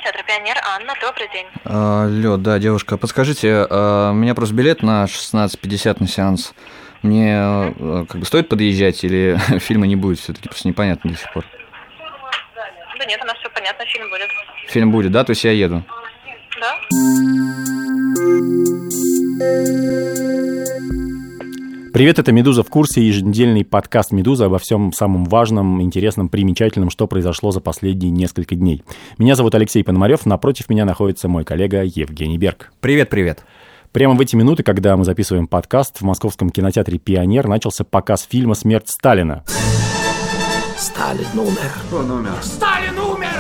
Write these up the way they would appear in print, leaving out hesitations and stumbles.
кинотеатр «Пионер». Анна, добрый день. Алло, да, девушка, подскажите, у меня просто билет на 16:50 на сеанс. Мне стоит подъезжать или фильма не будет все-таки? Просто непонятно до сих пор. Да нет, у нас все понятно, фильм будет. Фильм будет, да? То есть я еду? Да. Привет, это «Медуза в курсе», еженедельный подкаст «Медуза» обо всем самом важном, интересном, примечательном, что произошло за последние несколько дней. Меня зовут Алексей Пономарев, напротив меня находится мой коллега Евгений Берг. Привет. Прямо в эти минуты, когда мы записываем подкаст, в московском кинотеатре «Пионер» начался показ фильма «Смерть Сталина». Сталин умер. Сталин умер!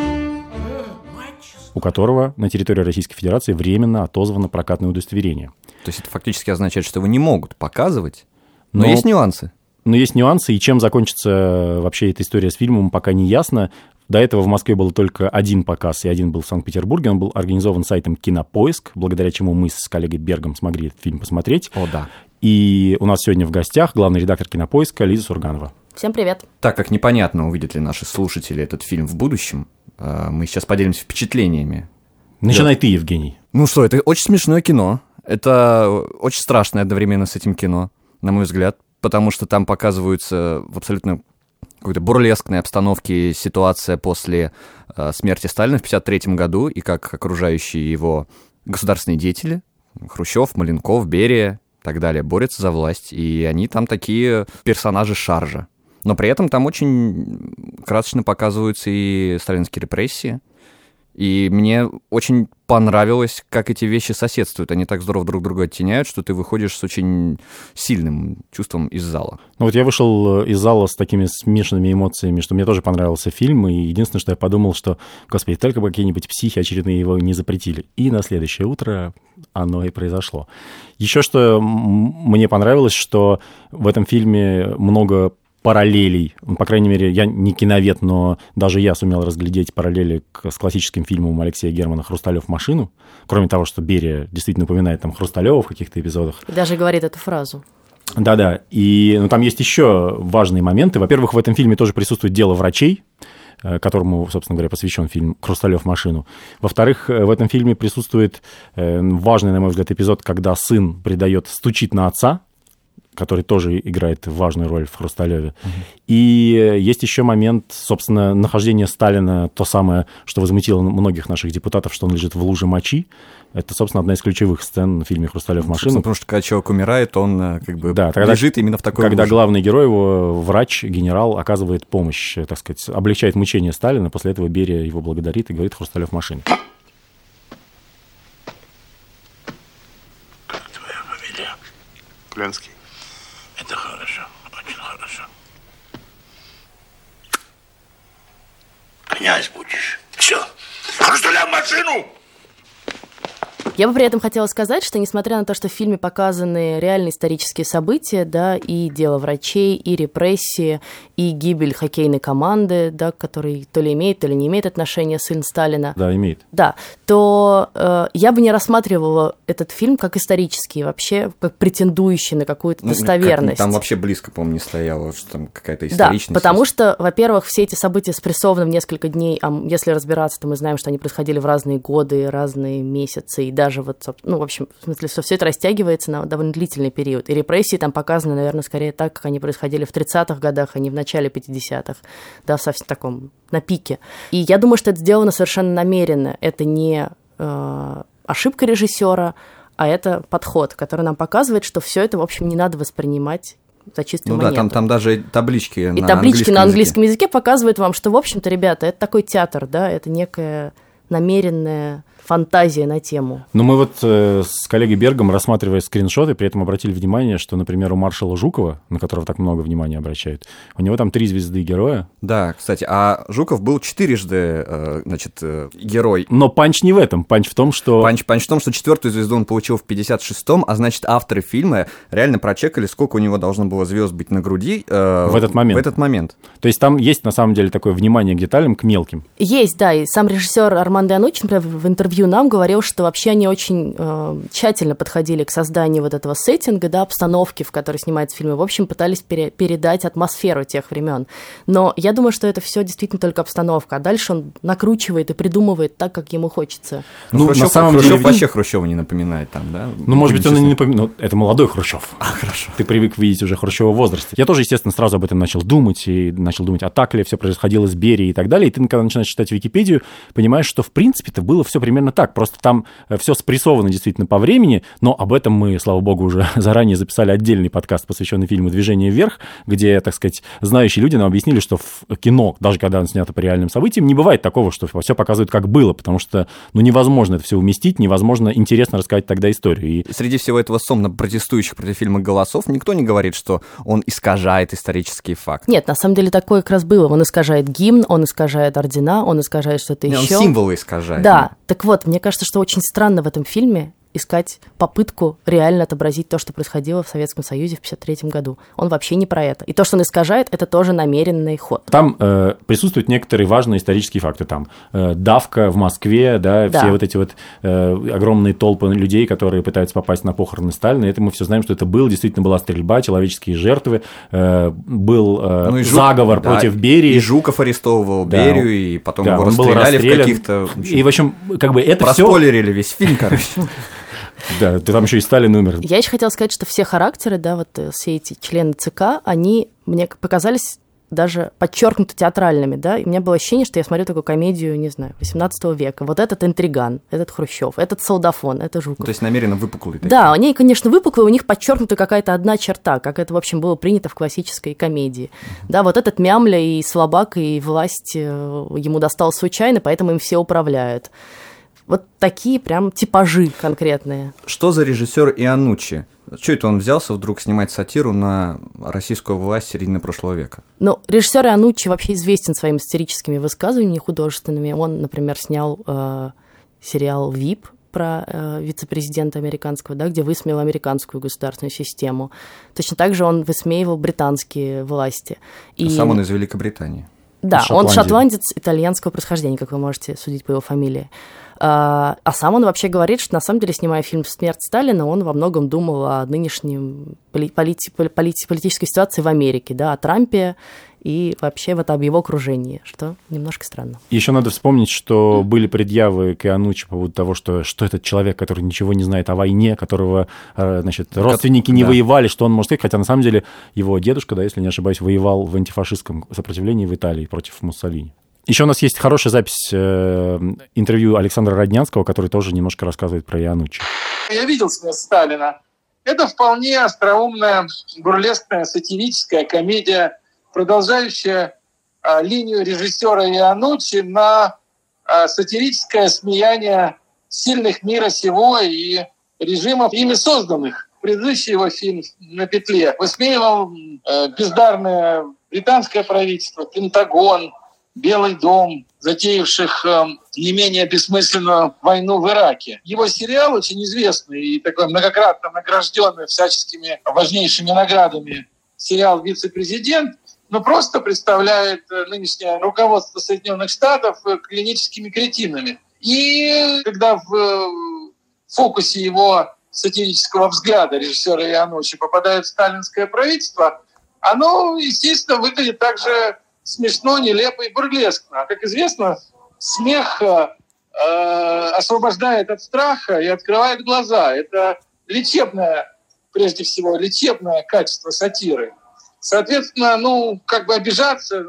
У которого на территории Российской Федерации временно отозвано прокатное удостоверение. То есть это фактически означает, что его не могут показывать, но есть нюансы. Но есть нюансы, и чем закончится вообще эта история с фильмом, пока не ясно. До этого в Москве был только один показ, и один был в Санкт-Петербурге. Он был организован сайтом «Кинопоиск», благодаря чему мы с коллегой Бергом смогли этот фильм посмотреть. О, да. И у нас сегодня в гостях главный редактор «Кинопоиска» Лиза Сурганова. Всем привет. Так как непонятно, увидят ли наши слушатели этот фильм в будущем, мы сейчас поделимся впечатлениями. Начинай ты, Евгений. Ну что, это очень смешное кино. Это очень страшное одновременно с этим кино, на мой взгляд, потому что там показываются в абсолютно какой-то бурлескной обстановке ситуация после смерти Сталина в 1953 году, и как окружающие его государственные деятели, Хрущев, Маленков, Берия и так далее, борются за власть, и они там такие персонажи шаржа. Но при этом там очень красочно показываются и сталинские репрессии. И мне очень понравилось, как эти вещи соседствуют. Они так здорово друг друга оттеняют, что ты выходишь с очень сильным чувством из зала. Ну вот я вышел из зала с такими смешанными эмоциями, что мне тоже понравился фильм, и единственное, что я подумал, что, господи, только бы какие-нибудь психи очередные его не запретили. И на следующее утро оно и произошло. Еще что мне понравилось, что в этом фильме много параллелей. По крайней мере, я не киновед, но даже я сумел разглядеть параллели с классическим фильмом Алексея Германа «Хрусталев машину». Кроме того, что Берия действительно упоминает там Хрусталева в каких-то эпизодах. И даже говорит эту фразу. Да-да. И там есть еще важные моменты. Во-первых, в этом фильме тоже присутствует дело врачей, которому, собственно говоря, посвящен фильм «Хрусталев машину». Во-вторых, в этом фильме присутствует важный, на мой взгляд, эпизод, когда сын стучит на отца, который тоже играет важную роль в «Хрусталеве». И есть еще момент, собственно, нахождения Сталина, то самое, что возмутило многих наших депутатов, что он лежит в луже мочи. Это, собственно, одна из ключевых сцен в фильме «Хрусталев машину». Потому что когда человек умирает, он лежит именно в такой луже. Когда главный герой, его врач, генерал, оказывает помощь, так сказать, облегчает мучение Сталина. После этого Берия его благодарит и говорит «Хрусталев машину». Как твоя фамилия? Клянский. Это хорошо, очень хорошо. Князь будешь. Все. Хрусталев машину! Я бы при этом хотела сказать, что несмотря на то, что в фильме показаны реальные исторические события, да, и дело врачей, и репрессии, и гибель хоккейной команды, да, который то ли имеет, то ли не имеет отношения сын Сталина. Да, имеет. Да, то я бы не рассматривала этот фильм как исторический, вообще как претендующий на какую-то достоверность. Там вообще близко, по-моему, не стояло, что там какая-то историчность. Да, потому что, во-первых, все эти события спрессованы в несколько дней, а если разбираться, то мы знаем, что они происходили в разные годы, разные месяцы, и даже вот, ну, в общем, в смысле, что все это растягивается на довольно длительный период. И репрессии там показаны, наверное, скорее так, как они происходили в 30-х годах, а не в начале 50-х, да, в совсем таком, на пике. И я думаю, что это сделано совершенно намеренно. Это не ошибка режиссера, а это подход, который нам показывает, что все это, в общем, не надо воспринимать за чистую монету. Да, там даже таблички и таблички на английском языке показывают вам, что, в общем-то, ребята, это такой театр, да, это некая намеренная фантазия на тему. Но мы вот с коллегой Бергом, рассматривая скриншоты, при этом обратили внимание, что, например, у маршала Жукова, на которого так много внимания обращают, у него там 3 звезды героя. Да, кстати, а Жуков был 4-жды, герой. Но панч не в этом. Панч в том, что... Панч в том, что 4-ю звезду он получил в 56-м, а значит, авторы фильма реально прочекали, сколько у него должно было звезд быть на груди в этот момент. То есть там есть, на самом деле, такое внимание к деталям, к мелким. Есть, да, и сам режиссер Арман Иануччи, например, в интервью нам говорил, что вообще они очень тщательно подходили к созданию вот этого сеттинга, да, обстановки, в которой снимаются фильмы. В общем, пытались передать атмосферу тех времен. Но я думаю, что это все действительно только обстановка, а дальше он накручивает и придумывает так, как ему хочется. Хрущев, на самом деле... вообще Хрущева не напоминает там, да? Может быть, он и не напоминает. Это молодой Хрущев. Хорошо. Ты привык видеть уже Хрущева в возрасте. Я тоже, естественно, сразу об этом начал думать, а так ли все происходило с Берией и так далее. И ты, когда начинаешь читать Википедию, понимаешь, что, в принципе-то, было все примерно так. Просто там все спрессовано действительно по времени, но об этом мы, слава богу, уже заранее записали отдельный подкаст, посвященный фильму «Движение вверх», где, так сказать, знающие люди нам объяснили, что в кино, даже когда оно снято по реальным событиям, не бывает такого, что все показывают, как было, потому что невозможно это все уместить, невозможно интересно рассказать тогда историю. И среди всего этого сомно протестующих против фильма голосов никто не говорит, что он искажает исторические факты. Нет, на самом деле такое как раз было. Он искажает гимн, он искажает ордена, он искажает что-то еще. Он символы искажает. Да, так вот, мне кажется, что очень странно в этом фильме искать попытку реально отобразить то, что происходило в Советском Союзе в 1953 году. Он вообще не про это. И то, что он искажает, это тоже намеренный ход. Там присутствуют некоторые важные исторические факты. Там давка в Москве, да, все вот эти вот огромные толпы людей, которые пытаются попасть на похороны Сталина. Это мы все знаем, что это действительно была стрельба, человеческие жертвы, был заговор против Берии. И Жуков арестовывал Берию, и потом его расстреляли в каких-то... И, в общем, как бы это все... Проспойлерили весь фильм, короче. Да, там еще и Сталин умер. Я еще хотела сказать, что все характеры, да, вот все эти члены ЦК, они мне показались даже подчеркнуто театральными, да, и у меня было ощущение, что я смотрю такую комедию, не знаю, 18 века. Вот этот интриган, этот Хрущев, этот солдафон, это Жуков. То есть намеренно выпуклые такие. Да, они, конечно, выпуклые, у них подчеркнута какая-то одна черта, как это, в общем, было принято в классической комедии. Да, вот этот мямля и слабак, и власть ему досталась случайно, поэтому им все управляют. Вот такие прям типажи конкретные. Что за режиссер Ианнуччи? Что это он взялся вдруг снимать сатиру на российскую власть середины прошлого века? Ну, режиссер Ианнуччи вообще известен своими сатирическими высказываниями художественными. Он, например, снял сериал «ВИП» про вице-президента американского, да, где высмеял американскую государственную систему. Точно так же он высмеивал британские власти. И... Сам он из Великобритании. Да, он шотландец итальянского происхождения, как вы можете судить по его фамилии. А сам он вообще говорит, что на самом деле, снимая фильм «Смерть Сталина», он во многом думал о нынешнем политической ситуации в Америке, да, о Трампе и вообще об его окружении, что немножко странно. Еще надо вспомнить, что были предъявы к Ианнуччи по поводу того, что этот человек, который ничего не знает о войне, которого, значит, родственники не воевали, что он может сказать, хотя на самом деле его дедушка, да, если не ошибаюсь, воевал в антифашистском сопротивлении в Италии против Муссолини. Еще у нас есть хорошая запись интервью Александра Роднянского, который тоже немножко рассказывает про Ианнуччи. Я видел «Смерть Сталина». Это вполне остроумная, бурлескная, сатирическая комедия, продолжающая линию режиссера Ианнуччи на сатирическое смеяние сильных мира сего и режимов, ими созданных. Предыдущий его фильм «На петле» высмеивал бездарное британское правительство, Пентагон, Белый дом, затеявших не менее бессмысленную войну в Ираке. Его сериал очень известный и такой многократно награжденный всяческими важнейшими наградами сериал «Вице-президент», но просто представляет нынешнее руководство Соединенных Штатов клиническими кретинами. И когда в фокусе его сатирического взгляда режиссера Ианнуччи попадает сталинское правительство, оно, естественно, выглядит также смешно, нелепо и бурлескно. А как известно, смех освобождает от страха и открывает глаза. Это лечебное, прежде всего, лечебное качество сатиры. Соответственно, обижаться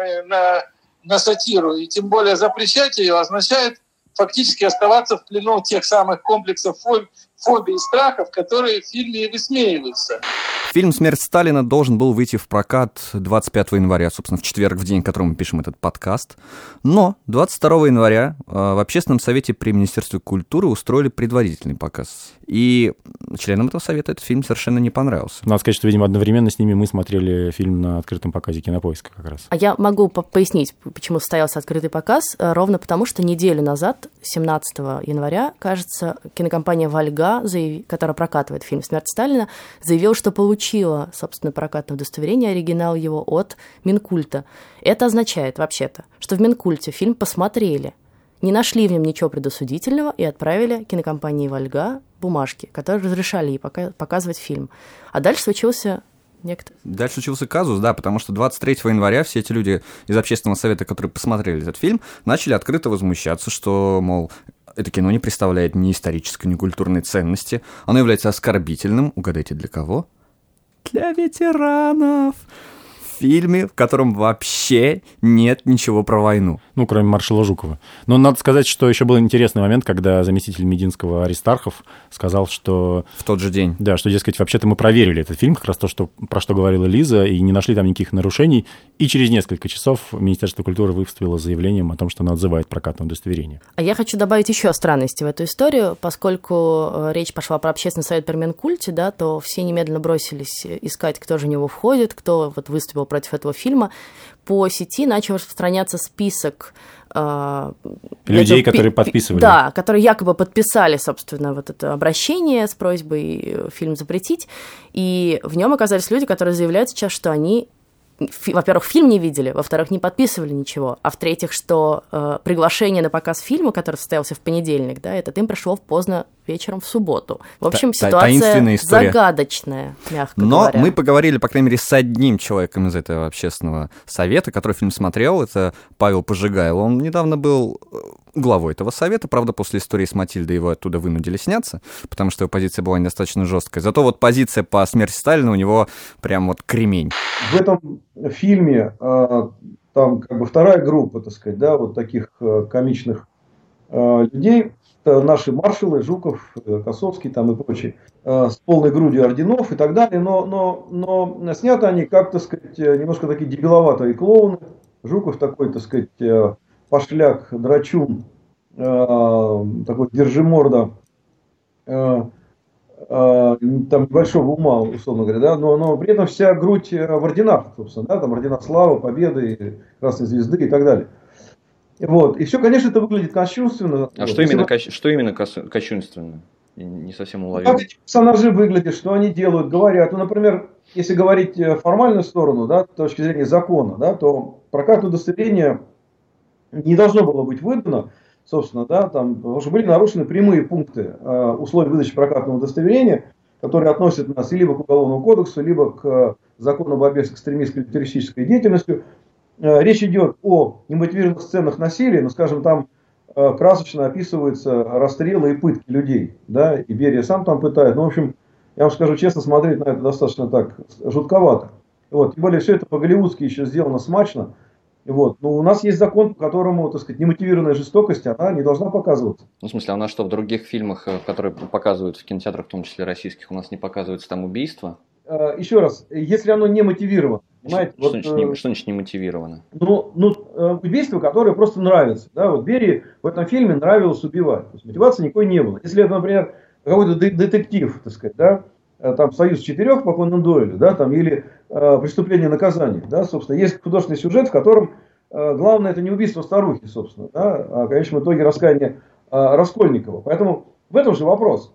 на сатиру и тем более запрещать ее означает фактически оставаться в плену тех самых комплексов фобий и страхов, которые в фильме и высмеиваются. Фильм «Смерть Сталина» должен был выйти в прокат 25 января, собственно, в четверг, в день, в котором мы пишем этот подкаст. Но 22 января в Общественном совете при Министерстве культуры устроили предварительный показ. И членам этого совета этот фильм совершенно не понравился. Надо сказать, что, видимо, одновременно с ними мы смотрели фильм на открытом показе Кинопоиска как раз. А я могу пояснить, почему состоялся открытый показ. Ровно потому, что неделю назад, 17 января, кажется, кинокомпания «Вольга», которая прокатывает фильм «Смерть Сталина», заявила, что получила, собственно, прокатное удостоверение, оригинал его, от Минкульта. Это означает, вообще-то, что в Минкульте фильм посмотрели. не нашли в нем ничего предосудительного и отправили кинокомпании «Вольга» бумажки, которые разрешали ей показывать фильм. А дальше случился Дальше случился казус, да, потому что 23 января все эти люди из общественного совета, которые посмотрели этот фильм, начали открыто возмущаться, что, мол, это кино не представляет ни исторической, ни культурной ценности, оно является оскорбительным, угадайте, для кого? Для ветеранов. В фильме, в котором вообще нет ничего про войну. Ну, кроме маршала Жукова. Но надо сказать, что еще был интересный момент, когда заместитель Мединского Аристархов сказал, что... В тот же день. Да, что, дескать, вообще-то мы проверили этот фильм, как раз то, про что говорила Лиза, и не нашли там никаких нарушений. И через несколько часов Министерство культуры выступило с заявлением о том, что оно отзывает прокатное удостоверение. А я хочу добавить еще странности в эту историю, поскольку речь пошла про общественный совет при Минкульте, да, то все немедленно бросились искать, кто же в него входит, кто вот выступил против этого фильма. По сети начал распространяться список людей, которые подписывали. Да, которые якобы подписали, собственно, вот это обращение с просьбой фильм запретить. И в нем оказались люди, которые заявляют сейчас, что они, во-первых, фильм не видели, во-вторых, не подписывали ничего, а в-третьих, что приглашение на показ фильма, который состоялся в понедельник, да, это им пришло поздно вечером в субботу. В общем, ситуация загадочная, мягко говоря. Но мы поговорили, по крайней мере, с одним человеком из этого общественного совета, который фильм смотрел, это Павел Пожигаев. Он недавно был главой этого совета, правда, после истории с Матильдой его оттуда вынудили сняться, потому что его позиция была недостаточно жесткой. Зато вот позиция по смерти Сталина у него прям вот кремень. В этом фильме там как бы вторая группа, так сказать, да, вот таких комичных людей, наши маршалы, Жуков, Косовский там и прочие, с полной грудью орденов и так далее, но сняты они как, так сказать, немножко такие дебиловатые клоуны. Жуков такой, так сказать, пошляк, драчун, такой держиморда, там небольшого ума, условно говоря, да, но при этом вся грудь в орденах, собственно, да, там ордена Славы, Победы, Красной Звезды и так далее. Вот. И все, конечно, это выглядит кощунственно. А что именно кощунственно? Не совсем уловил. Как эти персонажи выглядят, что они делают, говорят. Ну, например, если говорить формальную сторону, да, с точки зрения закона, да, то прокатное удостоверение не должно было быть выдано, собственно, да, там, потому что были нарушены прямые пункты условий выдачи прокатного удостоверения, которые относят нас либо к Уголовному кодексу, либо к закону о борьбе с экстремистской и террористической деятельностью. Речь идет о немотивированных сценах насилия, но, скажем, там красочно описываются расстрелы и пытки людей, да, и Берия сам там пытает. Ну, в общем, я вам скажу честно, смотреть на это достаточно так жутковато. Вот. Тем более, все это по-голливудски еще сделано смачно. Вот. Но у нас есть закон, по которому, так сказать, немотивированная жестокость, она не должна показываться. Ну, в смысле, а у нас что, в других фильмах, которые показывают в кинотеатрах, в том числе российских, у нас не показываются там убийства? Еще раз, если оно не мотивировано, понимаете? Что значит не мотивировано? Ну, убийство, которое просто нравится. Да? Вот Берии в этом фильме нравилось убивать. То есть мотивации никакой не было. Если это, например, какой-то детектив, так сказать, да, там «Союз 4» по Конан Дойлю, да, там, или «Преступление и наказание», да, собственно, есть художественный сюжет, в котором главное это не убийство старухи, собственно, да, а в конечном итоге раскаяние Раскольникова. Поэтому в этом же вопрос.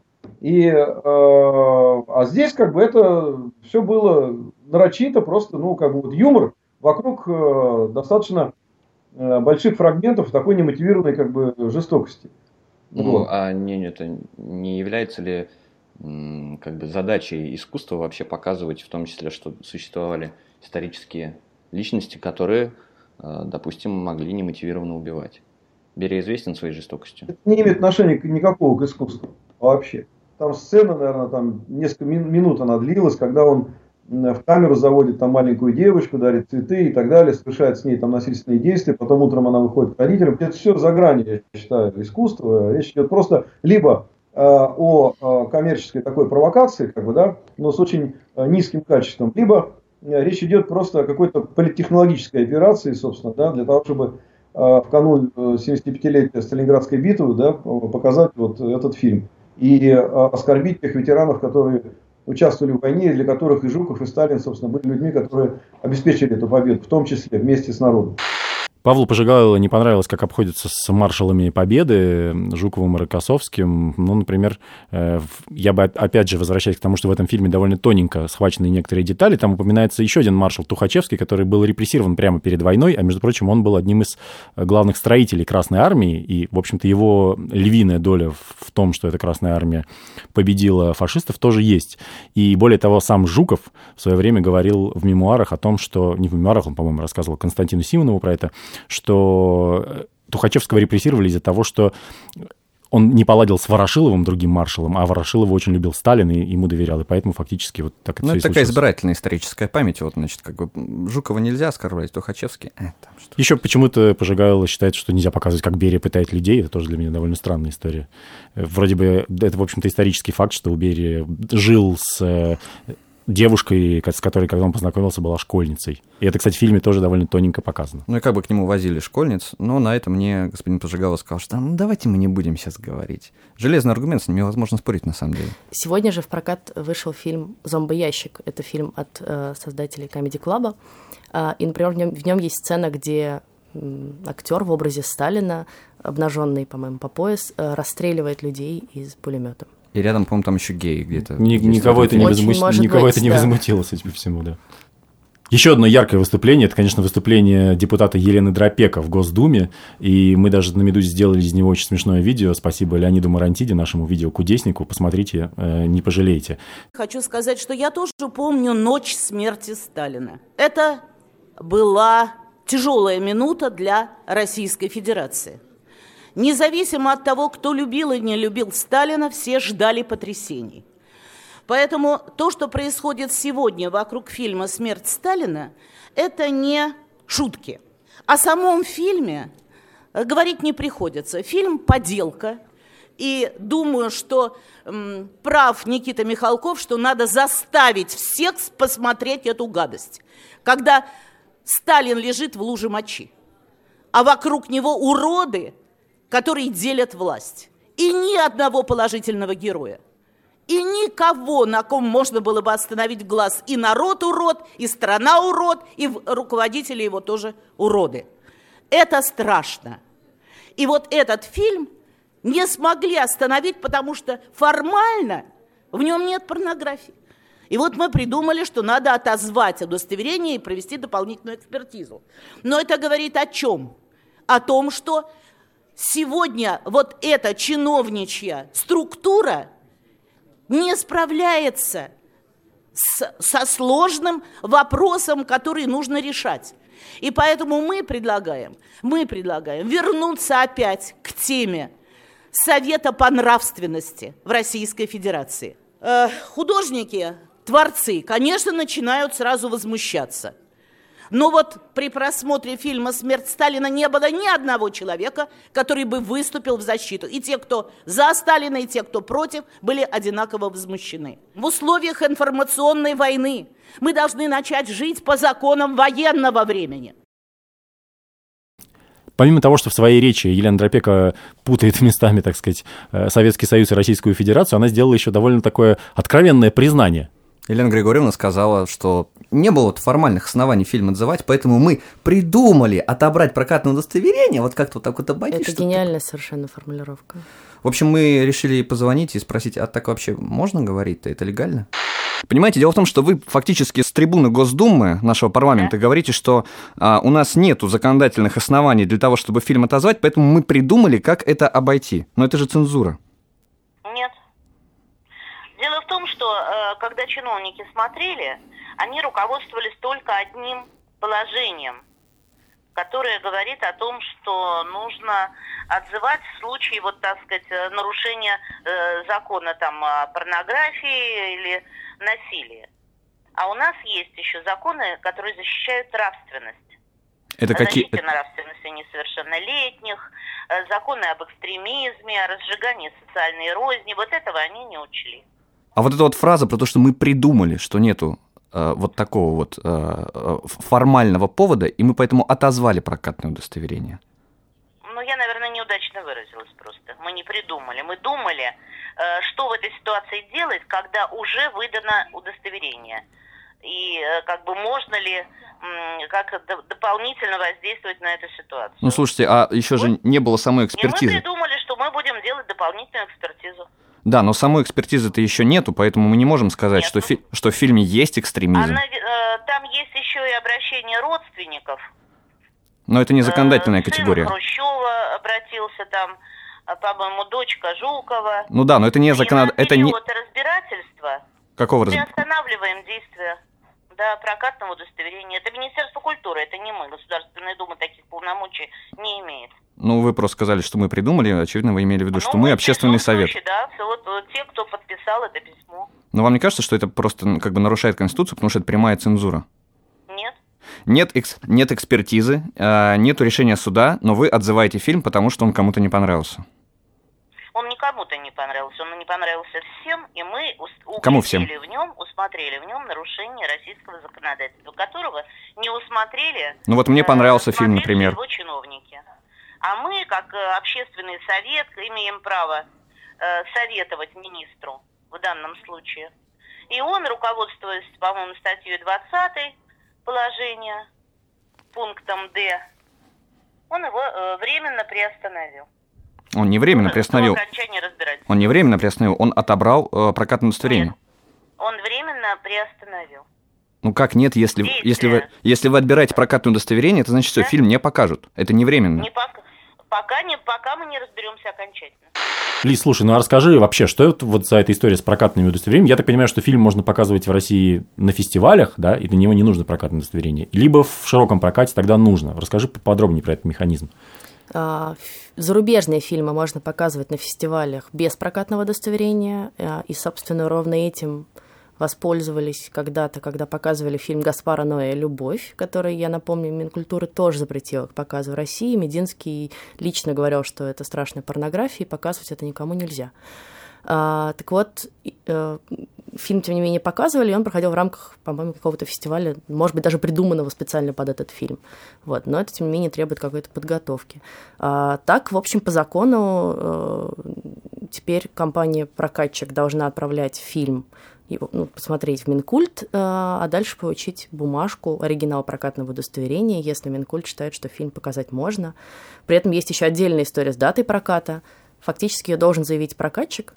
А здесь как бы это все было нарочито, просто, ну, как бы вот юмор вокруг достаточно больших фрагментов такой немотивированной как бы жестокости. Ну, вот. А это не является ли как бы задачей искусства вообще показывать, в том числе, что существовали исторические личности, которые, допустим, могли немотивированно убивать? Берия известен своей жестокостью. Это не имеет отношения никакого к искусству вообще. Там сцена, наверное, там несколько минут она длилась, когда он в камеру заводит там маленькую девочку, дарит цветы и так далее, совершает с ней там насильственные действия, потом утром она выходит к родителям. Это все за гранью, я считаю, искусства. Речь идет просто либо о коммерческой такой провокации, как бы, да, но с очень низким качеством, либо речь идет просто о какой-то политтехнологической операции, собственно, да, для того, чтобы в канун 75-летия Сталинградской битвы, да, показать вот этот фильм и оскорбить тех ветеранов, которые участвовали в войне, для которых и Жуков, и Сталин, собственно, были людьми, которые обеспечили эту победу, в том числе вместе с народом. Павлу Пожигайло не понравилось, как обходятся с маршалами Победы, Жуковым и Рокоссовским. Ну, например, я бы, опять же, возвращаясь к тому, что в этом фильме довольно тоненько схвачены некоторые детали, там упоминается еще один маршал Тухачевский, который был репрессирован прямо перед войной, а, между прочим, он был одним из главных строителей Красной Армии, и, в общем-то, его львиная доля в том, что эта Красная Армия победила фашистов, тоже есть. И, более того, сам Жуков в свое время говорил в мемуарах о том, что... Не в мемуарах, он, по-моему, рассказывал Константину Симонову про это, что Тухачевского репрессировали из-за того, что он не поладил с Ворошиловым, другим маршалом, а Ворошилов очень любил Сталина и ему доверял, и поэтому фактически вот так это все и случилось. Ну, это такая избирательная историческая память, вот, значит, как бы Жукова нельзя оскорблять, Тухачевский... Еще почему-то Пожигайло считает, что нельзя показывать, как Берия пытает людей, это тоже для меня довольно странная история. Вроде бы это, в общем-то, исторический факт, что у Берии жил с... девушкой, с которой, когда он познакомился, была школьницей. И это, кстати, в фильме тоже довольно тоненько показано. Ну и как бы к нему возили школьниц, но на это мне господин Пожигайло сказал, что ну, давайте мы не будем сейчас говорить. Железный аргумент, с ним невозможно спорить на самом деле. Сегодня же в прокат вышел фильм «Зомбоящик». Это фильм от создателей Comedy Club. И, например, в нем есть сцена, где актер в образе Сталина, обнаженный, по-моему, по пояс, расстреливает людей из пулемета. И рядом, по-моему, там еще гей где-то. Никого это не возмутило, судя по всему, да. Еще одно яркое выступление, это, конечно, выступление депутата Елены Дропека в Госдуме, и мы даже на «Медузе» сделали из него очень смешное видео. Спасибо Леониду Марантиде, нашему видеокудеснику. Посмотрите, не пожалеете. Хочу сказать, что я тоже помню ночь смерти Сталина. Это была тяжелая минута для Российской Федерации. Независимо от того, кто любил и не любил Сталина, все ждали потрясений. Поэтому то, что происходит сегодня вокруг фильма «Смерть Сталина», это не шутки. О самом фильме говорить не приходится. Фильм – поделка. И думаю, что прав Никита Михалков, что надо заставить всех посмотреть эту гадость. Когда Сталин лежит в луже мочи, а вокруг него уроды, которые делят власть. И ни одного положительного героя. И никого, на ком можно было бы остановить глаз. И народ урод, и страна урод, и руководители его тоже уроды. Это страшно. И вот этот фильм не смогли остановить, потому что формально в нем нет порнографии. И вот мы придумали, что надо отозвать удостоверение и провести дополнительную экспертизу. Но это говорит о чем? О том, что сегодня вот эта чиновничья структура не справляется со сложным вопросом, который нужно решать. И поэтому мы предлагаем вернуться опять к теме Совета по нравственности в Российской Федерации. Художники, творцы, конечно, начинают сразу возмущаться. Но вот при просмотре фильма «Смерть Сталина» не было ни одного человека, который бы выступил в защиту. И те, кто за Сталина, и те, кто против, были одинаково возмущены. В условиях информационной войны мы должны начать жить по законам военного времени. Помимо того, что в своей речи Елена Дропека путает местами, так сказать, Советский Союз и Российскую Федерацию, она сделала еще довольно такое откровенное признание. Елена Григорьевна сказала, что не было формальных оснований фильм отзывать, поэтому мы придумали отобрать прокатное удостоверение, вот как-то вот так вот обойти. Это гениальная совершенно формулировка. В общем, мы решили ей позвонить и спросить, а так вообще можно говорить-то, это легально? Понимаете, дело в том, что вы фактически с трибуны Госдумы нашего парламента говорите, что у нас нету законодательных оснований для того, чтобы фильм отозвать, поэтому мы придумали, как это обойти. Но это же цензура. Нет. Дело в том, что когда чиновники смотрели, они руководствовались только одним положением, которое говорит о том, что нужно отзывать в случае, вот, так сказать, нарушения закона там, о порнографии или насилии. А у нас есть еще законы, которые защищают нравственность. Это какие? Защите нравственности несовершеннолетних, законы об экстремизме, о разжигании социальной розни. Вот этого они не учли. А вот эта вот фраза про то, что мы придумали, что нету вот такого вот формального повода, и мы поэтому отозвали прокатное удостоверение. Ну, я, наверное, неудачно выразилась просто. Мы не придумали. Мы думали, что в этой ситуации делать, когда уже выдано удостоверение. И как бы можно ли как дополнительно воздействовать на эту ситуацию. Ну, слушайте, а еще же не было самой экспертизы. И мы придумали, что мы будем делать дополнительную экспертизу. Да, но самой экспертизы-то еще нету, поэтому мы не можем сказать, что в фильме есть экстремизм. Там есть еще и обращение родственников. Но это не законодательная категория. Сын Хрущева обратился там, по-моему, дочка Жукова. Ну да, но это не законодательное... Это не разбирательства. Какого Мы останавливаем действия прокатного удостоверения. Это Министерство культуры, это не мы. Государственная Дума таких полномочий не имеет. Ну, вы просто сказали, что мы придумали, очевидно, вы имели в виду, что мы общественный совет. Да, вот те, кто подписал это письмо. Но вам не кажется, что это просто как бы нарушает Конституцию, потому что это прямая цензура? Нет. Нет экспертизы, нету решения суда, но вы отзываете фильм, потому что он кому-то не понравился. Он никому-то не понравился, он не понравился всем, и мы усмотрели в нем нарушение российского законодательства, которого не усмотрели. Ну вот мне понравился фильм, например. Его чиновники. А мы, как общественный совет, имеем право советовать министру в данном случае. И он, руководствуясь, по-моему, статьей 20 положения, пунктом Д, он его временно приостановил. Он не временно приостановил. Он не временно приостановил, он отобрал прокатное удостоверение. Нет, он временно приостановил. Ну как нет, если вы отбираете прокатное удостоверение, это значит, что фильм не покажут. Это не временно. Пока мы не разберемся окончательно. Лиз, слушай, ну а расскажи вообще, что это вот за эта история с прокатными удостоверениями? Я так понимаю, что фильм можно показывать в России на фестивалях, да, и для него не нужно прокатное удостоверение. Либо в широком прокате тогда нужно. Расскажи поподробнее про этот механизм. Зарубежные фильмы можно показывать на фестивалях без прокатного удостоверения, и, собственно, ровно этим воспользовались когда-то, когда показывали фильм Гаспара Ноэ «Любовь», который, я напомню, Минкультура тоже запретила к показу в России. Мединский лично говорил, что это страшная порнография, и показывать это никому нельзя. Так вот, фильм, тем не менее, показывали, и он проходил в рамках, по-моему, какого-то фестиваля, может быть, даже придуманного специально под этот фильм. Вот. Но это, тем не менее, требует какой-то подготовки. Так, в общем, по закону теперь компания-прокатчик должна отправлять фильм, посмотреть в Минкульт, а дальше получить бумажку, оригинал прокатного удостоверения, если Минкульт считает, что фильм показать можно. При этом есть еще отдельная история с датой проката. Фактически ее должен заявить прокатчик,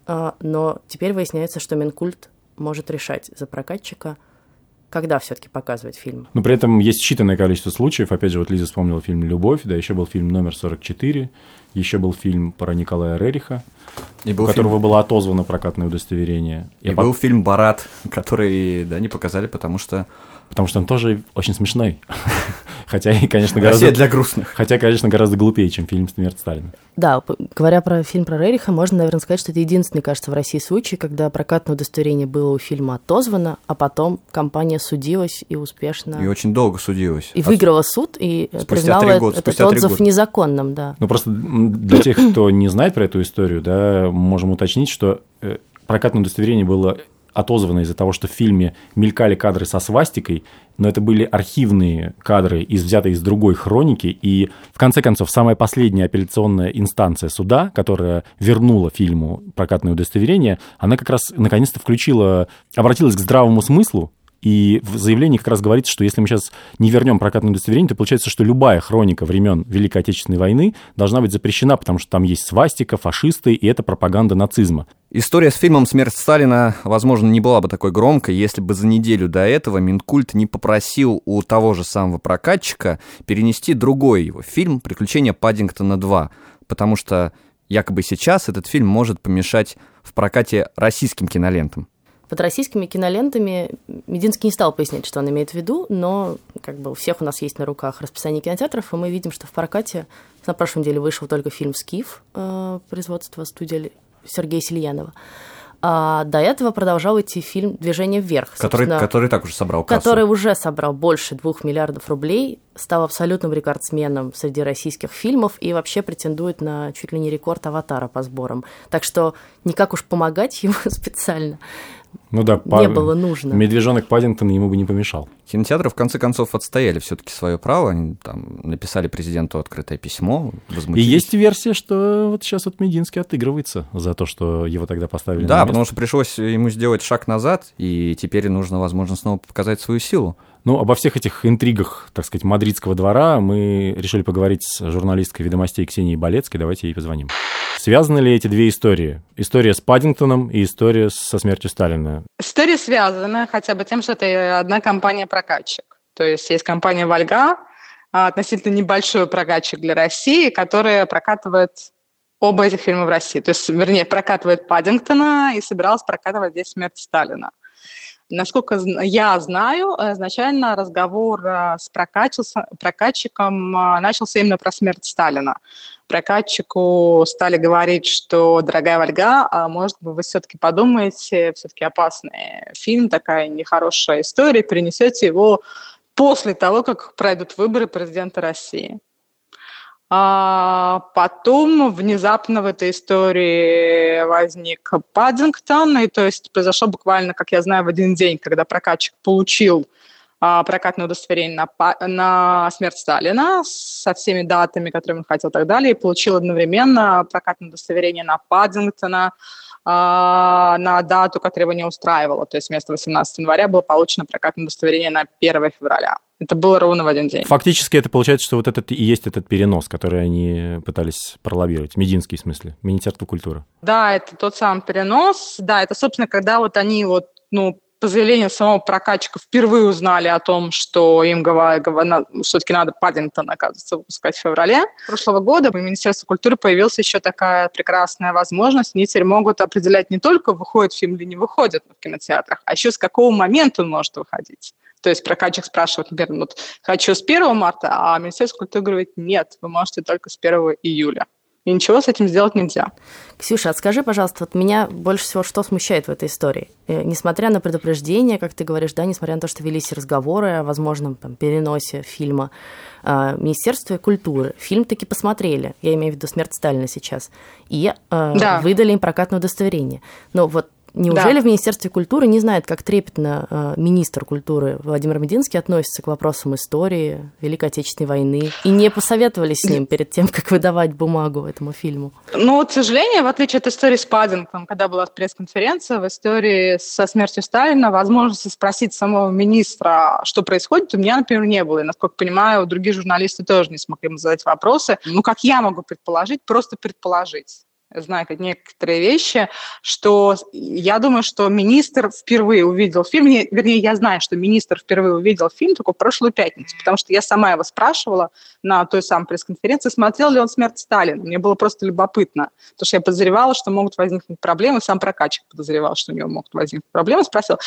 но теперь выясняется, что Минкульт может решать за прокатчика, когда все-таки показывать фильм. Но при этом есть считанное количество случаев. Опять же, вот Лиза вспомнила фильм «Любовь», да, еще был фильм «Номер 44», еще был фильм про Николая Рериха, у которого было отозвано прокатное удостоверение. И был фильм «Борат», который, не показали, потому что он тоже очень смешной. Хотя, конечно, гораздо... для грустных. Хотя, конечно, гораздо глупее, чем фильм «Смерть Сталина». Да, говоря про фильм про Рериха, можно, наверное, сказать, что это единственный, кажется, в России случай, когда прокатное удостоверение было у фильма отозвано, а потом компания судилась и успешно... И очень долго судилась. И выиграла суд, и признала этот отзыв незаконным, да. Ну, просто для тех, кто не знает про эту историю, да, можем уточнить, что прокатное удостоверение было отозвано из-за того, что в фильме мелькали кадры со свастикой, но это были архивные кадры, взятые из другой хроники, и, в конце концов, самая последняя апелляционная инстанция суда, которая вернула фильму прокатное удостоверение, она как раз наконец-то обратилась к здравому смыслу, и в заявлении как раз говорится, что если мы сейчас не вернем прокатное удостоверение, то получается, что любая хроника времен Великой Отечественной войны должна быть запрещена, потому что там есть свастика, фашисты, и это пропаганда нацизма. История с фильмом «Смерть Сталина», возможно, не была бы такой громкой, если бы за неделю до этого Минкульт не попросил у того же самого прокатчика перенести другой его фильм «Приключения Паддингтона 2», потому что якобы сейчас этот фильм может помешать в прокате российским кинолентам. Под российскими кинолентами Мединский не стал пояснять, что он имеет в виду, но у всех у нас есть на руках расписание кинотеатров, и мы видим, что в прокате на прошлой неделе вышел только фильм «Скиф», производства студии Сергея Сельянова. А до этого продолжал идти фильм «Движение вверх», который так уже собрал кассу. Который уже собрал больше 2 миллиардов рублей, стал абсолютным рекордсменом среди российских фильмов и вообще претендует на чуть ли не рекорд «Аватара» по сборам. Так что никак уж помогать ему специально Ну да, не было нужно. Медвежонок Паддингтон ему бы не помешал. Кинотеатры, в конце концов, отстояли все-таки свое право. Они там написали президенту открытое письмо, возмутились. И есть версия, что вот сейчас вот Мединский отыгрывается за то, что его тогда поставили на место. Потому что пришлось ему сделать шаг назад, и теперь нужно, возможно, снова показать свою силу. Ну, обо всех этих интригах, так сказать, мадридского двора мы решили поговорить с журналисткой «Ведомостей» Ксенией Болецкой. Давайте ей позвоним. Связаны ли эти две истории? История с Паддингтоном и история со смертью Сталина? История связана хотя бы тем, что это одна компания-прокатчик. То есть компания «Вольга», относительно небольшой прокатчик для России, которая прокатывает оба этих фильма в России. То есть, вернее, прокатывает Паддингтона и собиралась прокатывать здесь «Смерть Сталина». Насколько я знаю, изначально разговор с прокатчиком начался именно про смерть Сталина. Прокатчику стали говорить, что, дорогая Вольга, может быть, вы все-таки подумаете, все-таки опасный фильм, такая нехорошая история, перенесете его после того, как пройдут выборы президента России. А потом внезапно в этой истории возник Паддингтон, и то есть произошло буквально, как я знаю, в один день, когда прокатчик получил прокатное удостоверение на смерть Сталина со всеми датами, которые он хотел и так далее, и получил одновременно прокатное удостоверение на Паддингтона на дату, которая его не устраивала. То есть вместо 18 января было получено прокатное удостоверение на 1 февраля. Это было ровно в один день. Фактически это получается, что вот этот и есть этот перенос, который они пытались пролоббировать. Мединский, в смысле, Министерство культуры. Да, это тот самый перенос. Да, это, собственно, когда вот они по заявлению самого прокатчика впервые узнали о том, что им все-таки надо Паддингтона, оказывается, выпускать в феврале прошлого года. В Министерстве культуры появилась еще такая прекрасная возможность. Они теперь могут определять не только, выходит фильм или не выходит в кинотеатрах, а еще с какого момента он может выходить. То есть прокатчик спрашивает, например, хочу с 1 марта, а Министерство культуры говорит, нет, вы можете только с 1 июля. И ничего с этим сделать нельзя. Ксюша, скажи, пожалуйста, меня больше всего что смущает в этой истории? Несмотря на предупреждение, как ты говоришь, да, несмотря на то, что велись разговоры о возможном переносе фильма, Министерство культуры фильм таки посмотрели, я имею в виду «Смерть Сталина» сейчас, и выдали им прокатное удостоверение. Но вот неужели в Министерстве культуры не знают, как трепетно министр культуры Владимир Мединский относится к вопросам истории Великой Отечественной войны и не посоветовались с ним перед тем, как выдавать бумагу этому фильму? К сожалению, в отличие от истории с Паддингтоном, когда была пресс-конференция, в истории со смертью Сталина возможности спросить самого министра, что происходит, у меня, например, не было. И, насколько понимаю, другие журналисты тоже не смогли ему задать вопросы. Как я могу предположить? Просто предположить. Знаю некоторые вещи, что я думаю, что министр впервые увидел фильм, вернее, я знаю, что министр впервые увидел фильм только в прошлую пятницу, потому что я сама его спрашивала на той самой пресс-конференции, смотрел ли он «Смерть Сталина». Мне было просто любопытно, потому что я подозревала, что могут возникнуть проблемы, сам прокатчик подозревал, что у него могут возникнуть проблемы, спросил,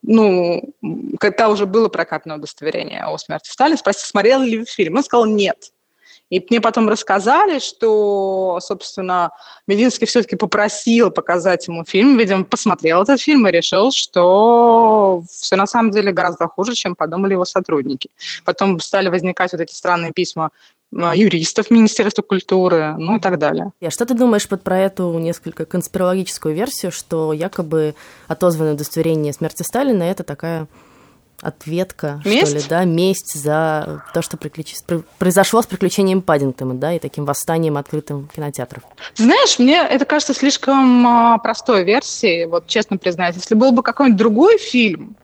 когда уже было прокатное удостоверение о «Смерти Сталина», спросил, смотрел ли вы фильм, он сказал «нет». И мне потом рассказали, что, собственно, Мединский все-таки попросил показать ему фильм, видимо, посмотрел этот фильм и решил, что все на самом деле гораздо хуже, чем подумали его сотрудники. Потом стали возникать вот эти странные письма юристов Министерства культуры, и так далее. А что ты думаешь про эту несколько конспирологическую версию, что якобы отозванное удостоверение смерти Сталина – это такая ответка, месть? Что ли, да, месть за то, что произошло с приключением Паддингтона, да, и таким восстанием открытым кинотеатров? Знаешь, мне это кажется слишком простой версией, честно признаюсь. Если был бы какой-нибудь другой фильм,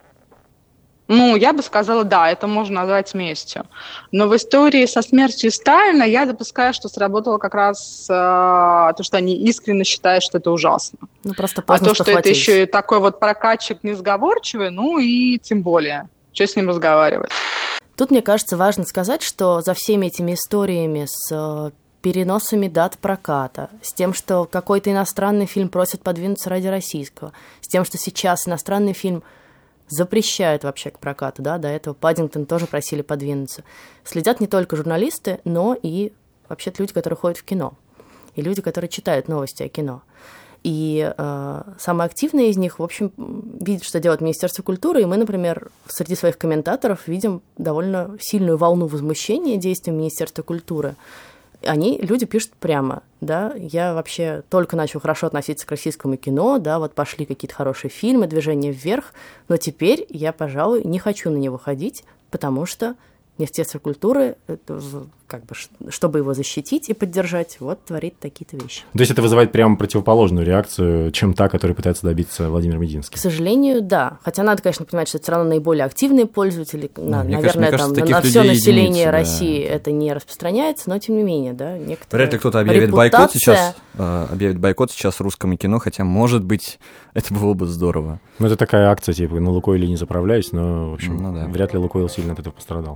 я бы сказала, да, это можно назвать местью. Но в истории со смертью Сталина я допускаю, что сработало как раз то, что они искренне считают, что это ужасно. Просто поздно, то, что это еще и такой прокатчик несговорчивый, и тем более, что с ним разговаривать. Тут, мне кажется, важно сказать, что за всеми этими историями с переносами дат проката, с тем, что какой-то иностранный фильм просят подвинуться ради российского, с тем, что сейчас иностранный фильм запрещают вообще к прокату, да, до этого Паддингтон тоже просили подвинуться. Следят не только журналисты, но и вообще-то люди, которые ходят в кино, и люди, которые читают новости о кино. И самые активные из них, в общем, видят, что делает Министерство культуры, и мы, например, среди своих комментаторов видим довольно сильную волну возмущения действием Министерства культуры. люди пишут прямо, да, я вообще только начал хорошо относиться к российскому кино, да, вот пошли какие-то хорошие фильмы, движение вверх, но теперь я, пожалуй, не хочу на него ходить, потому что Министерство культуры, как бы, чтобы его защитить и поддержать, вот творит такие-то вещи. То есть это вызывает прямо противоположную реакцию, чем та, которой пытается добиться Владимир Мединский? К сожалению, да. Хотя надо, конечно, понимать, что это все равно наиболее активные пользователи. Наверное, там, на все население России это не распространяется, но тем не менее, да, некоторые. Вряд ли кто-то объявит бойкот сейчас русскому кино, хотя, может быть, это было бы здорово. Ну, это такая акция, типа, на Лукойле не заправляюсь, но, в общем, вряд ли Лукойл сильно от этого пострадал.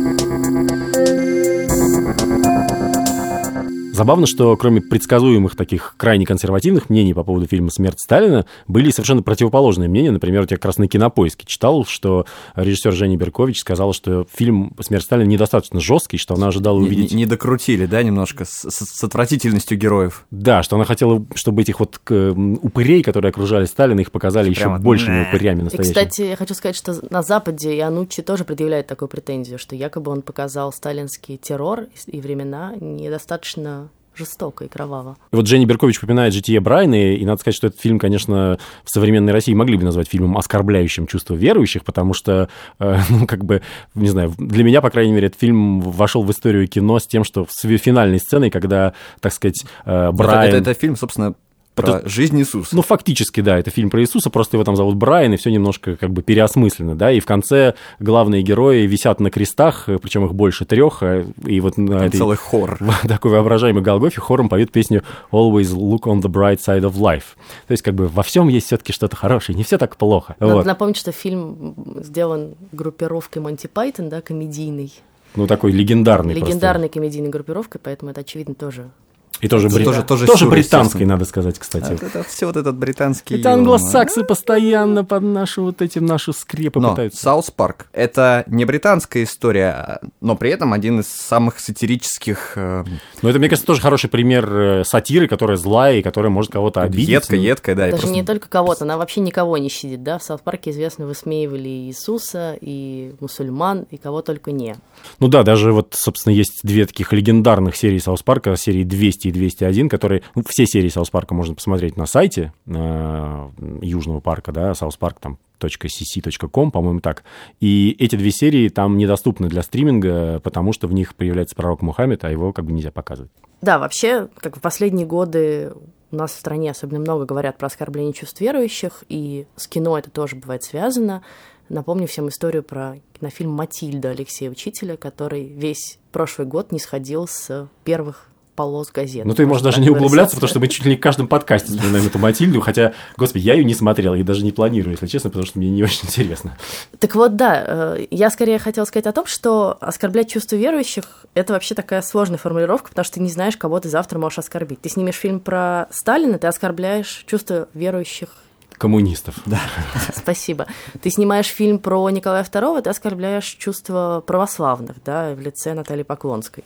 Забавно, что кроме предсказуемых таких крайне консервативных мнений по поводу фильма «Смерть Сталина» были совершенно противоположные мнения. Например, вот я как раз на Кинопоиске читал, что режиссер Женя Беркович сказала, что фильм «Смерть Сталина» недостаточно жесткий, что она ожидала увидеть... Не докрутили, да, немножко, с отвратительностью героев. Да, что она хотела, чтобы этих вот упырей, которые окружали Сталина, их показали еще большими упырями настоящими. И, кстати, я хочу сказать, что на Западе Ианнуччи тоже предъявляет такую претензию, что якобы он показал сталинский террор и времена недостаточно жестоко и кроваво. И вот Женя Беркович упоминает «Житие Брайана», и надо сказать, что этот фильм, конечно, в современной России могли бы назвать фильмом, оскорбляющим чувства верующих, потому что, ну, как бы, не знаю, для меня, по крайней мере, этот фильм вошел в историю кино с тем, что с финальной сценой, когда, так сказать, Брайан... Это фильм, собственно, про жизнь Иисуса. Ну, фактически, да, это фильм про Иисуса, просто его там зовут Брайан, и все немножко как бы переосмысленно, да, и в конце главные герои висят на крестах, причем их больше 3, и вот на этой... Целый хор. Такой воображаемой Голгофе хором поют песню «Always look on the bright side of life». То есть как бы во всем есть все-таки что-то хорошее, не все так плохо. Надо вот. напомнить, что фильм сделан группировкой Монти Пайтон, да, комедийной. Ну, такой легендарной комедийной группировкой, поэтому это, очевидно, тоже... И тоже британской, надо сказать, кстати. Это все вот этот британский... Это англосаксы постоянно под нашу скрепы пытаются. Саус Парк — это не британская история, но при этом один из самых сатирических... Ну, это, мне кажется, тоже хороший пример сатиры, которая злая и которая может кого-то обидеть. Едкая, да. Даже не только кого-то, она вообще никого не щадит, да. В Саус Парке, известно, высмеивали и Иисуса, и мусульман, и кого только не. Ну да, даже вот, собственно, есть 2 таких легендарных серии Саус Парка, серии 200 и 201, которые... Ну, все серии Саус Парка можно посмотреть на сайте Южного парка, да, Саус-парк там .cc.com, по-моему, так. И эти 2 серии там недоступны для стриминга, потому что в них появляется пророк Мухаммед, а его как бы нельзя показывать. Да, вообще, как в последние годы у нас в стране особенно много говорят про оскорбление чувств верующих, и с кино это тоже бывает связано. Напомню всем историю про кинофильм «Матильда» Алексея Учителя, который весь прошлый год не сходил с первых полос газет. Ну, ты можешь даже не углубляться, потому что мы чуть ли не в каждом подкасте вспоминаем эту Матильду, хотя, господи, я ее не смотрел, и даже не планирую, если честно, потому что мне не очень интересно. Так вот, да, я скорее хотела сказать о том, что оскорблять чувства верующих – это вообще такая сложная формулировка, потому что ты не знаешь, кого ты завтра можешь оскорбить. Ты снимешь фильм про Сталина, ты оскорбляешь чувства верующих коммунистов. Да. Спасибо. Ты снимаешь фильм про Николая II, ты оскорбляешь чувства православных, да, в лице Натальи Поклонской.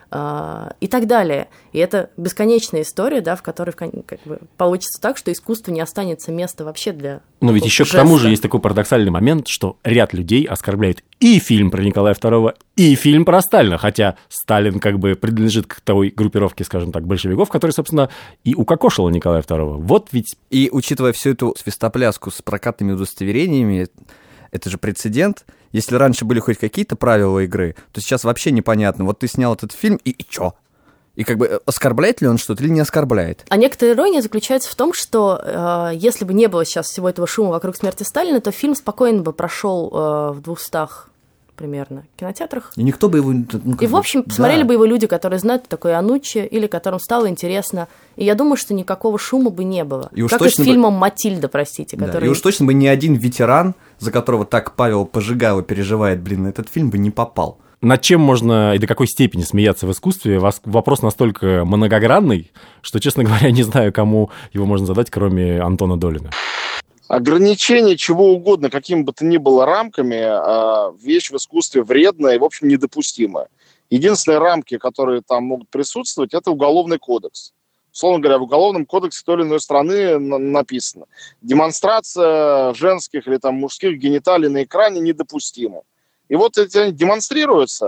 И так далее. И это бесконечная история, да, в которой как бы получится так, что искусству не останется места вообще для... Но ведь еще к тому же есть такой парадоксальный момент, что ряд людей оскорбляют и фильм про Николая II, и фильм про Сталина, хотя Сталин как бы принадлежит к той группировке, скажем так, большевиков, которая, собственно, и укокошила Николая II. Вот ведь... И учитывая всю эту свистопляску с прокатными удостоверениями, это же прецедент. Если раньше были хоть какие-то правила игры, то сейчас вообще непонятно. Вот ты снял этот фильм, и чё? И как бы оскорбляет ли он что-то или не оскорбляет? А некоторая ирония заключается в том, что если бы не было сейчас всего этого шума вокруг смерти Сталина, то фильм спокойно бы прошел в 200 примерно кинотеатрах. И никто бы его... И, в общем, посмотрели бы его люди, которые знают, кто такой Ианнуччи, или которым стало интересно. И я думаю, что никакого шума бы не было. И как и с фильмом «Матильда», простите. Да, который... И уж точно бы ни один ветеран, за которого так Павел Пожигайло переживает, на этот фильм бы не попал. Над чем можно и до какой степени смеяться в искусстве? Вопрос настолько многогранный, что, честно говоря, не знаю, кому его можно задать, кроме Антона Долина. Ограничение чего угодно, какими бы то ни было рамками, вещь в искусстве вредная и, в общем, недопустимая. Единственные рамки, которые там могут присутствовать, это уголовный кодекс. Условно говоря, в уголовном кодексе той или иной страны написано: демонстрация женских или там мужских гениталий на экране недопустима. И вот эти демонстрируются,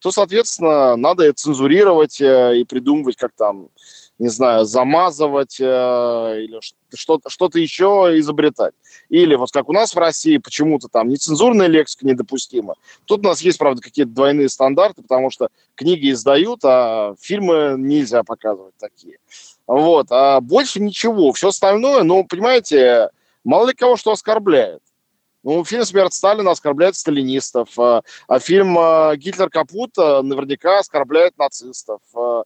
то, соответственно, надо цензурировать и придумывать, как там, не знаю, замазывать или что-то еще изобретать. Или вот как у нас в России почему-то там нецензурная лексика недопустима. Тут у нас есть, правда, какие-то двойные стандарты, потому что книги издают, а фильмы нельзя показывать такие. Вот. А больше ничего. Все остальное, ну, понимаете, мало ли кого что оскорбляет. Ну, фильм «Смерть Сталина» оскорбляет сталинистов, а фильм «Гитлер капут» наверняка оскорбляет нацистов,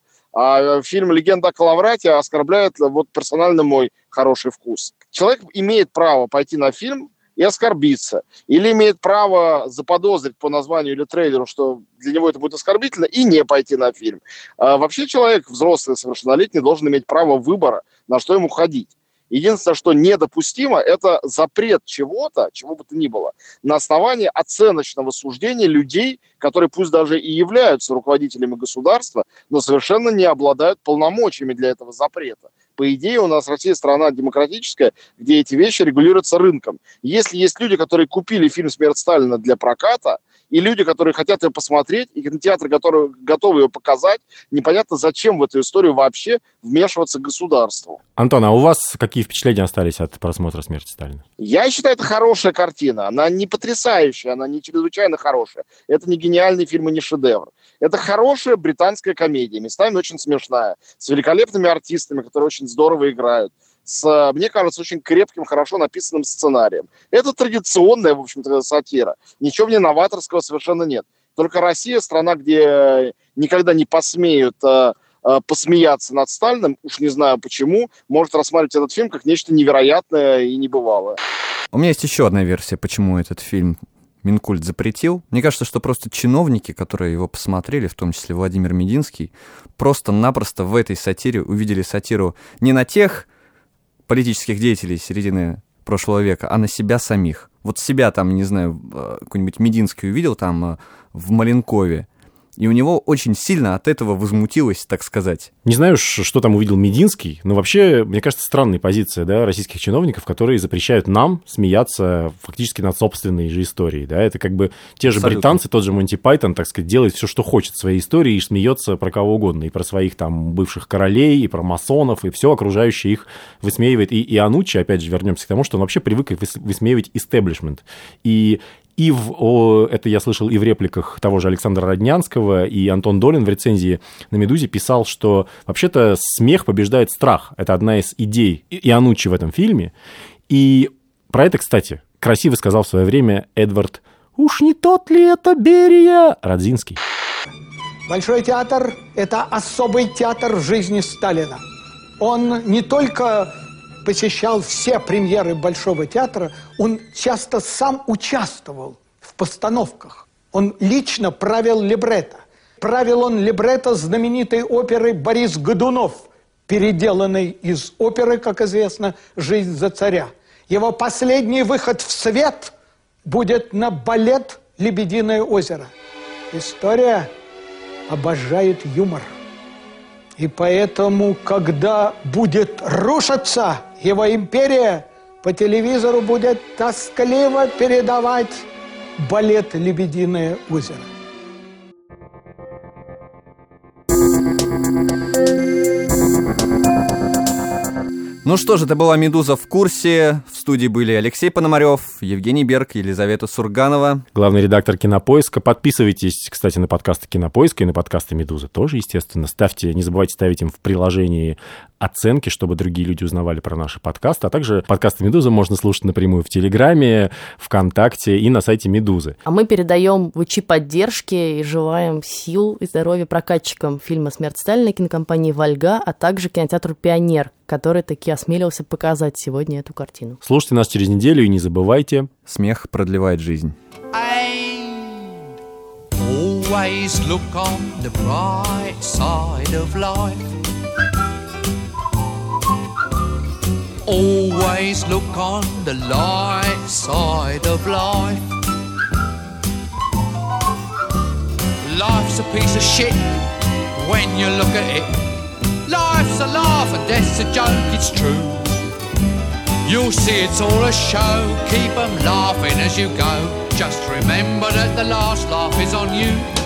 а фильм «Легенда о Коловрате» оскорбляет вот персонально мой хороший вкус. Человек имеет право пойти на фильм и оскорбиться, или имеет право заподозрить по названию или трейлеру, что для него это будет оскорбительно, и не пойти на фильм. Вообще человек, взрослый, совершеннолетний, должен иметь право выбора, на что ему ходить. Единственное, что недопустимо, это запрет чего-то, чего бы то ни было, на основании оценочного суждения людей, которые пусть даже и являются руководителями государства, но совершенно не обладают полномочиями для этого запрета. По идее, у нас Россия страна демократическая, где эти вещи регулируются рынком. Если есть люди, которые купили фильм «Смерть Сталина» для проката, и люди, которые хотят ее посмотреть, и кинотеатры, которые готовы ее показать, непонятно, зачем в эту историю вообще вмешиваться государству. Антон, а у вас какие впечатления остались от просмотра «Смерти Сталина»? Я считаю, это хорошая картина. Она не потрясающая, она не чрезвычайно хорошая. Это не гениальный фильм и не шедевр. Это хорошая британская комедия, местами очень смешная, с великолепными артистами, которые очень здорово играют, с, мне кажется, очень крепким, хорошо написанным сценарием. Это традиционная, в общем-то, сатира. Ничего в ней новаторского совершенно нет. Только Россия, страна, где никогда не посмеют посмеяться над Сталиным, уж не знаю почему, может рассматривать этот фильм как нечто невероятное и небывалое. У меня есть еще одна версия, почему этот фильм Минкульт запретил. Мне кажется, что просто чиновники, которые его посмотрели, в том числе Владимир Мединский, просто-напросто в этой сатире увидели сатиру не на тех политических деятелей середины прошлого века, а на себя самих. Вот себя там, не знаю, какой-нибудь Мединский увидел там в Маленкове, и у него очень сильно от этого возмутилось, так сказать. Не знаю, что там увидел Мединский, но вообще, мне кажется, странная позиция, да, российских чиновников, которые запрещают нам смеяться фактически над собственной же историей. Да? Это как бы те же Абсолютно. Британцы, тот же Монти Пайтон, так сказать, делает все, что хочет в своей истории и смеется про кого угодно. И про своих там бывших королей, и про масонов, и все окружающее их высмеивает. И Ануччи, опять же, вернемся к тому, что он вообще привык высмеивать истеблишмент. Это я слышал и в репликах того же Александра Роднянского, и Антон Долин в рецензии на «Медузе» писал, что вообще-то смех побеждает страх. Это одна из идей Ианнуччи в этом фильме. И про это, кстати, красиво сказал в свое время Эдвард «Уж не тот ли это Берия?» Радзинский. Большой театр – это особый театр в жизни Сталина. Он не только посещал все премьеры Большого театра, он часто сам участвовал в постановках. Он лично правил либретто. Правил он либретто знаменитой оперы «Борис Годунов», переделанной из оперы, как известно, «Жизнь за царя». Его последний выход в свет будет на балет «Лебединое озеро». История обожает юмор. И поэтому, когда будет рушиться его империя, по телевизору будет тоскливо передавать балет «Лебединое озеро». Ну что же, это была «Медуза в курсе». В студии были Алексей Пономарев, Евгений Берг, Елизавета Сурганова. Главный редактор «Кинопоиска». Подписывайтесь, кстати, на подкасты «Кинопоиска» и на подкасты «Медузы» тоже, естественно. Не забывайте ставить им в приложении оценки, чтобы другие люди узнавали про наши подкасты. А также подкасты «Медузы» можно слушать напрямую в Телеграме, ВКонтакте и на сайте «Медузы». А мы передаем лучи поддержки и желаем сил и здоровья прокатчикам фильма «Смерть Сталина» кинокомпании «Вольга», а также кинотеатру «Пионер», который таки осмелился показать сегодня эту картину. Слушайте нас через неделю и не забывайте. Смех продлевает жизнь. Always look on the bright side of life. Always look on the light side of life. Life's a piece of shit when you look at it. Life's a laugh and death's a joke, it's true. You'll see it's all a show, keep 'em laughing as you go. Just remember that the last laugh is on you.